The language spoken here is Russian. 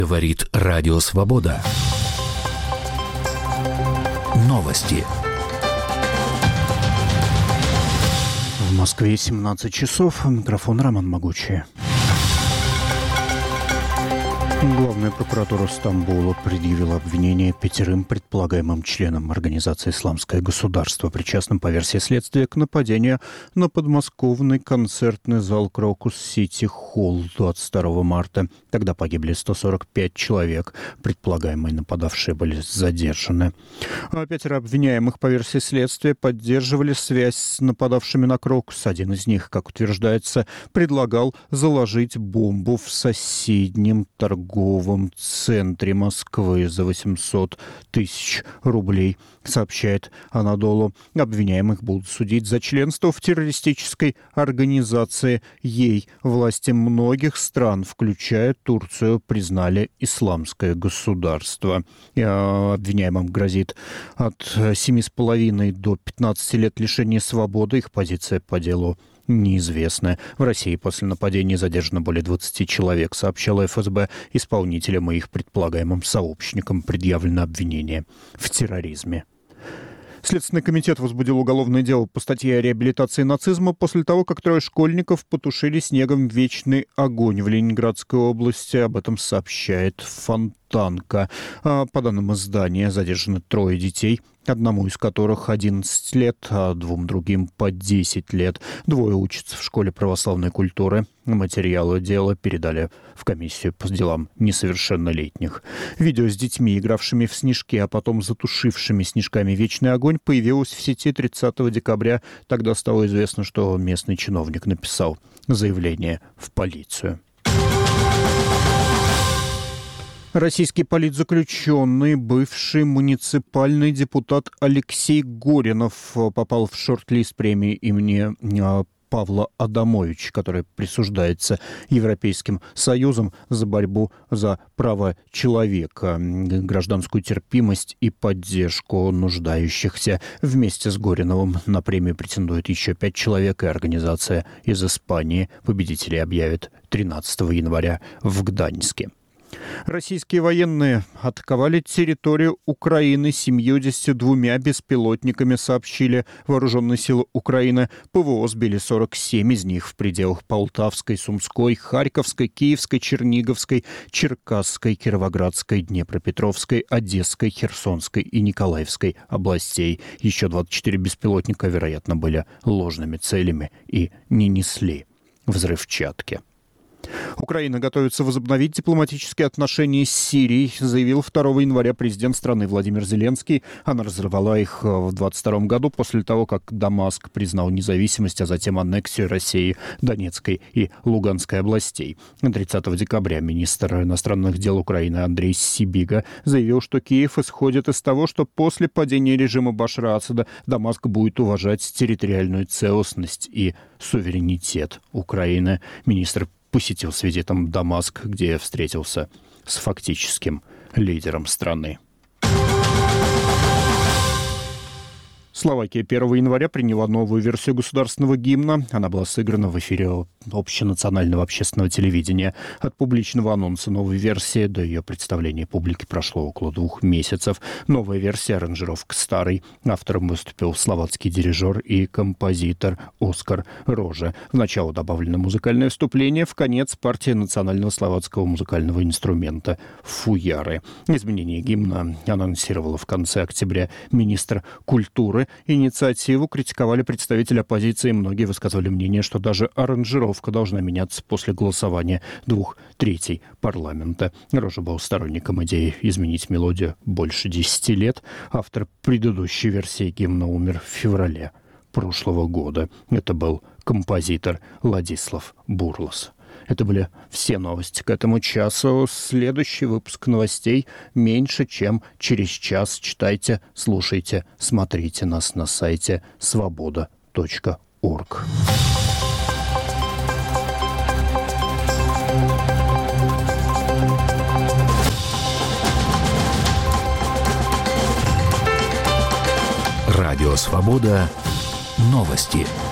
Говорит Радио Свобода. Новости. В Москве 17 часов. Микрофон Роман Могучий. Главная прокуратура Стамбула предъявила обвинение 5 предполагаемым членам организации «Исламское государство», причастным по версии следствия к нападению на подмосковный концертный зал «Крокус Сити Холл» 22 марта. Тогда погибли 145 человек. Предполагаемые нападавшие были задержаны. 5 обвиняемых по версии следствия поддерживали связь с нападавшими на «Крокус». Один из них, как утверждается, предлагал заложить бомбу в соседнем торговом центре Москвы за 800 тысяч рублей, сообщает Анадолу. Обвиняемых будут судить за членство в террористической организации. Ей власти многих стран, включая Турцию, признали исламское государство. Обвиняемым грозит от 7,5 до 15 лет лишения свободы. Их позиция по делу неизвестная. В России после нападения задержано более 20 человек, сообщала ФСБ. Исполнителям и их предполагаемым сообщникам предъявлено обвинение в терроризме. Следственный комитет возбудил уголовное дело по статье о реабилитации нацизма после того, как 3 школьников потушили снегом вечный огонь в Ленинградской области. Об этом сообщает Фонтанка. По данным издания, задержаны 3 детей, одному из которых 11 лет, а 2 другим по 10 лет. 2 учатся в школе православной культуры. Материалы дела передали в комиссию по делам несовершеннолетних. Видео с детьми, игравшими в снежки, а потом затушившими снежками вечный огонь, появилось в сети 30 декабря. Тогда стало известно, что местный чиновник написал заявление в полицию. Российский политзаключенный, бывший муниципальный депутат Алексей Горинов попал в шорт-лист премии имени Павла Адамовича, которая присуждается Европейским Союзом за борьбу за права человека, гражданскую терпимость и поддержку нуждающихся. Вместе с Гориновым на премию претендует еще 5 человек, и организация из Испании победителей объявит 13 января в Гданьске. Российские военные атаковали территорию Украины 72 беспилотниками, сообщили вооруженные силы Украины. ПВО сбили 47 из них в пределах Полтавской, Сумской, Харьковской, Киевской, Черниговской, Черкасской, Кировоградской, Днепропетровской, Одесской, Херсонской и Николаевской областей. Еще 24 беспилотника, вероятно, были ложными целями и не несли взрывчатки. Украина готовится возобновить дипломатические отношения с Сирией, заявил 2 января президент страны Владимир Зеленский. Она разорвала их в 2022 году после того, как Дамаск признал независимость, а затем аннексию России Донецкой и Луганской областей. 30 декабря министр иностранных дел Украины Андрей Сибига заявил, что Киев исходит из того, что после падения режима Башара Асада Дамаск будет уважать территориальную целостность и суверенитет Украины. Министр посетил с визитом Дамаск, где встретился с фактическим лидером страны. Словакия 1 января приняла новую версию государственного гимна. Она была сыграна в эфире общенационального общественного телевидения. От публичного анонса новой версии до ее представления публике прошло около 2 месяцев. Новая версия — аранжировка старой. Автором выступил словацкий дирижер и композитор Оскар Рожа. В начало добавлено музыкальное вступление, в конец — партия национального словацкого музыкального инструмента «Фуяры». Изменение гимна анонсировала в конце октября министр культуры. Инициативу критиковали представители оппозиции. Многие высказывали мнение, что даже аранжировка должна меняться после голосования 2/3 парламента. Рожа был сторонником идеи изменить мелодию больше 10 лет. Автор предыдущей версии гимна умер в феврале прошлого года. Это был композитор Ладислав Бурлас. Это были все новости к этому часу. Следующий выпуск новостей меньше, чем через час. Читайте, слушайте, смотрите нас на сайте svoboda.org. Радио «Свобода». Новости.